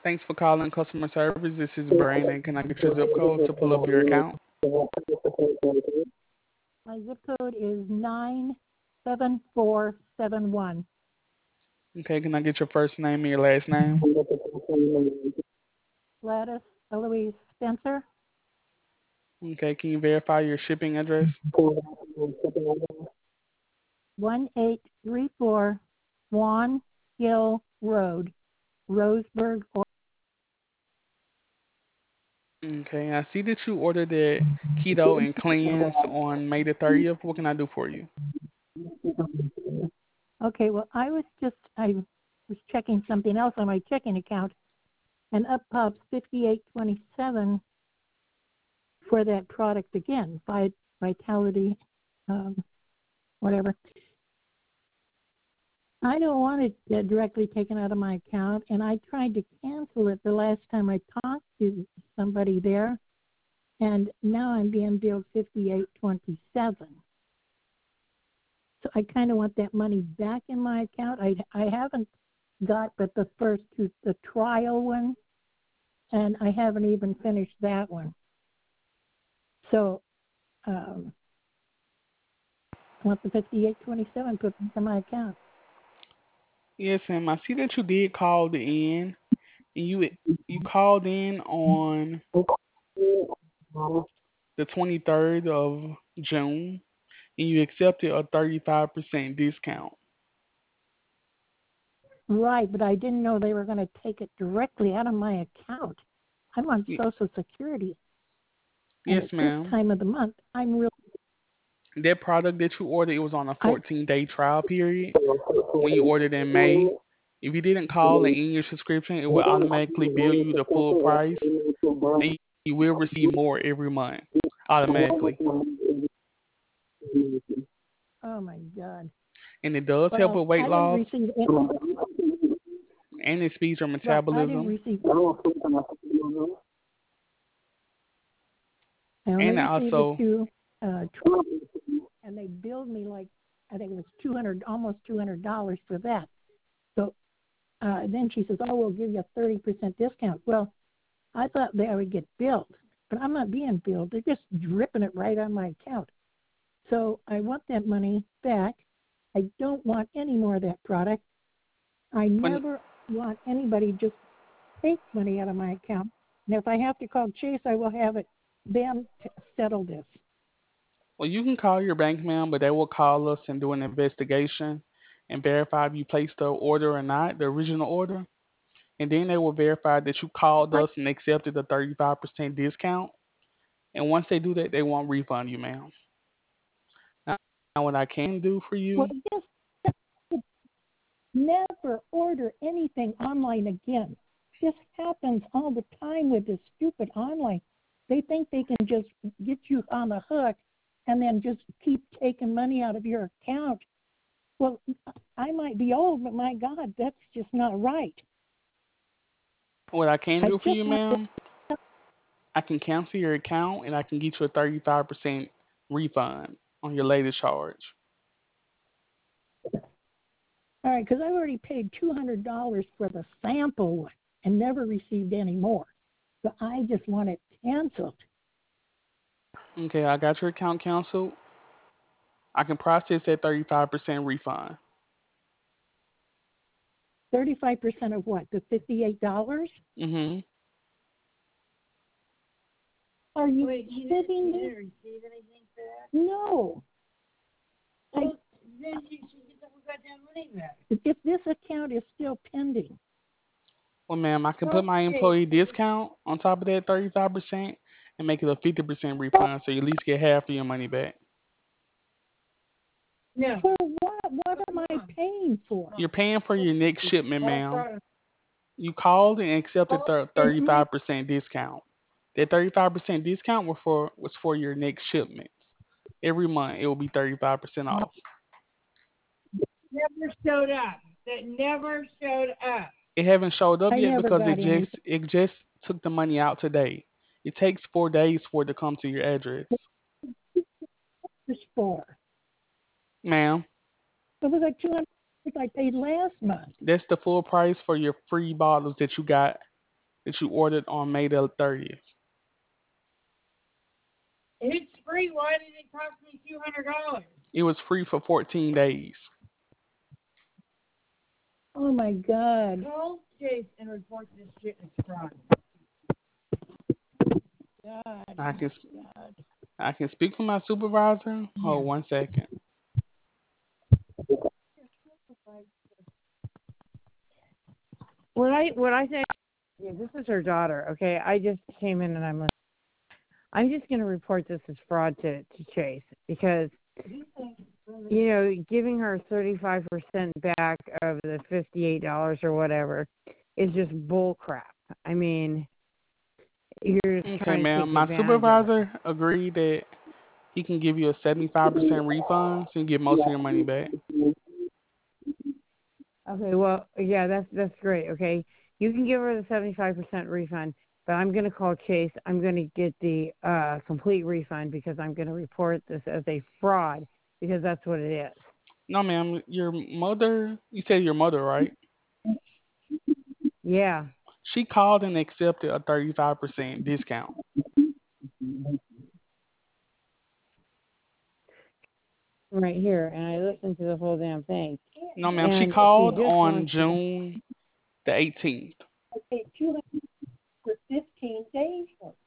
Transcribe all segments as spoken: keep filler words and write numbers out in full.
Thanks for calling customer service. This is Brandon. Can I get your zip code to pull up your account? My zip code is nine seven four seven one. Okay, can I get your first name and your last name? Gladys Eloise Spencer. Okay, can you verify your shipping address? one eight three four Swan Hill Road, Roseburg. Or- Okay, I see that you ordered that keto and cleanse on May the thirtieth. What can I do for you? okay, well, I was just, I was checking something else on my checking account, and up pops fifty-eight twenty-seven for that product again, Vi- Vitality, um, whatever. I don't want it uh, directly taken out of my account, and I tried to cancel it the last time I talked to somebody there, and now I'm being billed fifty-eight twenty-seven. So I kind of want that money back in my account. I I haven't got but the first two, the trial one, and I haven't even finished that one. So um, I want the fifty-eight twenty-seven put into my account. Yes, ma'am. I see that you did call the in, and you you called in on the twenty-third of June, and you accepted a thirty-five percent discount. Right, but I didn't know they were going to take it directly out of my account. I'm on Y- Social Security, and Yes, at this ma'am. time of the month, I'm real. That product that you ordered, it was on a I fourteen day trial period. When you ordered in May, if you didn't call and in your subscription, it will automatically bill you the full price, and you will receive more every month automatically. oh my God. And it does help Well, with weight I didn't loss, receive any, and it speeds your right. I didn't metabolism, receive. I only and it received the also, two, uh, tw- and they billed me like I think it was two hundred, almost two hundred dollars for that. So uh, then she says, "Oh, we'll give you a thirty percent discount." Well, I thought they would get billed, but I'm not being billed. They're just dripping it right on my account. So I want that money back. I don't want any more of that product. I when never want anybody just take money out of my account. And if I have to call Chase, I will have it them to settle this. well, you can call your bank, ma'am, but they will call us and do an investigation and verify if you placed the order or not, the original order, and then they will verify that you called I us and accepted the thirty-five percent discount. And once they do that, they won't refund you, ma'am. Now, what I can do for well, you, just never order anything online again. This happens all the time with this stupid online. They think they can just get you on the hook and then just keep taking money out of your account. Well, I might be old, but my God, that's just not right. what I can I do for just you, want to. ma'am, I can cancel your account and I can get you a thirty-five percent refund on your latest charge. All right, because I've already paid two hundred dollars for the sample one and never received any more. So I just want it canceled. Okay, I got your account canceled. I can process that thirty-five percent refund. thirty-five percent of what? The fifty-eight dollars. Mhm. Are you Wait, you didn't, kidding you me? Didn't receive anything for that? No. Well, I, then you should get the goddamn money back. If this account is still pending. Well, ma'am, I can put my Okay. employee discount on top of that thirty-five percent and make it a fifty percent refund, so you at least get half of your money back. No. For what? What am I paying for? You're paying for your next shipment, All ma'am. product. You called and accepted the It's my. thirty-five percent discount. That thirty-five percent discount was for was for your next shipment. Every month it will be thirty-five percent off. Never showed up. That never showed up. It haven't showed up I yet never because it got just anything. it just took the money out today. It takes four days for it to come to your address, It's for. ma'am. It was like two hundred dollars I paid last month. That's the full price for your free bottles that you got that you ordered on May the thirtieth. If it's free, why did it cost me two hundred dollars? It was free for fourteen days. Oh my God. Call Chase and report this shit as fraud. God. I can God. I can speak for my supervisor. Hold one second. What I what I say, yeah, this is her daughter. Okay, I just came in and I'm listening. I'm just going to report this as fraud to to Chase because you know giving her thirty-five percent back of the fifty-eight dollars or whatever is just bull crap. I mean, you're just Okay, trying to take ma'am. My advantage of her. supervisor agreed that he can give you a seventy-five percent refund, so you get most of your money back. Okay, well, yeah, that's that's great. Okay, you can give her the seventy-five percent refund, but I'm going to call Chase. I'm going to get the uh, complete refund because I'm going to report this as a fraud because that's what it is. No, ma'am. Your mother, you said your mother, right? Yeah. She called and accepted a thirty-five percent discount. Right here, and I listened to the whole damn thing. No, ma'am. She And she called just on wants to. June the eighteenth. Okay, two hundred for fifteen days.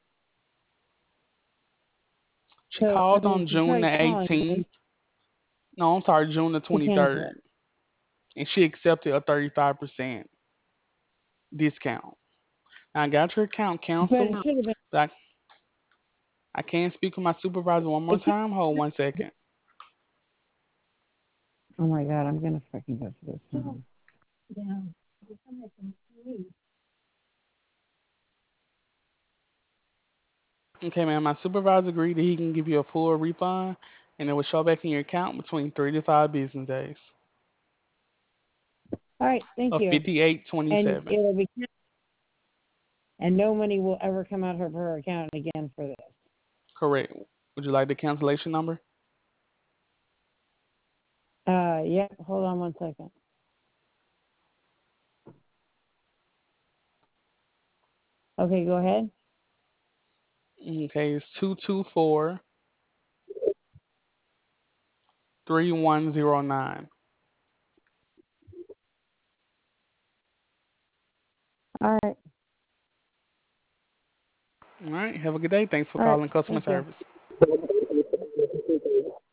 She So, called okay, on she June tried the calling eighteenth. me No, I'm sorry, June the to cancel twenty-third. it. And she accepted a thirty-five percent discount. I got your account But it canceled, should have been. but I, I can't speak with my supervisor one more It should, time. Hold one second. oh my God, I'm going to freaking go through this. now. Yeah. Somebody can see. Okay, ma'am. My supervisor agreed that he can give you a full refund, and it will show back in your account between three to five business days All right, thank of you. fifty-eight And twenty-seven. it'll be. And no money will ever come out of her account again for this. Correct. Would you like the cancellation number? Uh, yeah, hold on one second. Okay, go ahead. Okay, it's two two four, three one zero nine. All right, All right. Have a good day. Thanks for all right, calling customer thank you. service.